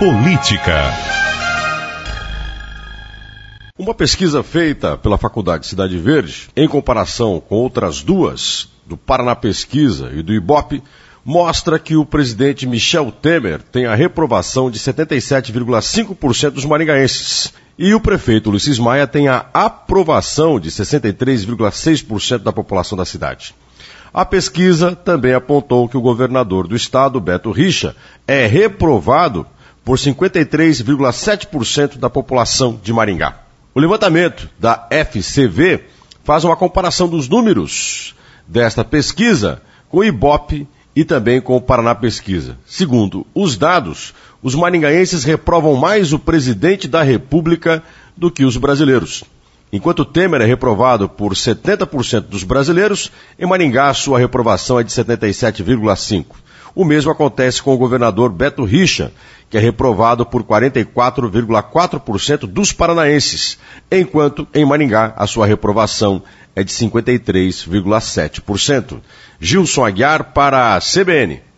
Política. Uma pesquisa feita pela Faculdade Cidade Verde, em comparação com outras duas, do Paraná Pesquisa e do Ibope, mostra que o presidente Michel Temer tem a reprovação de 77,5% dos maringaenses. E o prefeito Ulisses Maia tem a aprovação de 63,6% da população da cidade. A pesquisa também apontou que o governador do estado, Beto Richa, é reprovado por 53,7% da população de Maringá. O levantamento da FCV faz uma comparação dos números desta pesquisa com o Ibope e também com o Paraná Pesquisa. Segundo os dados, os maringaenses reprovam mais o presidente da República do que os brasileiros. Enquanto Temer é reprovado por 70% dos brasileiros, em Maringá sua reprovação é de 77,5%. O mesmo acontece com o governador Beto Richa, que é reprovado por 44,4% dos paranaenses, enquanto em Maringá a sua reprovação é de 53,7%. Gilson Aguiar para a CBN.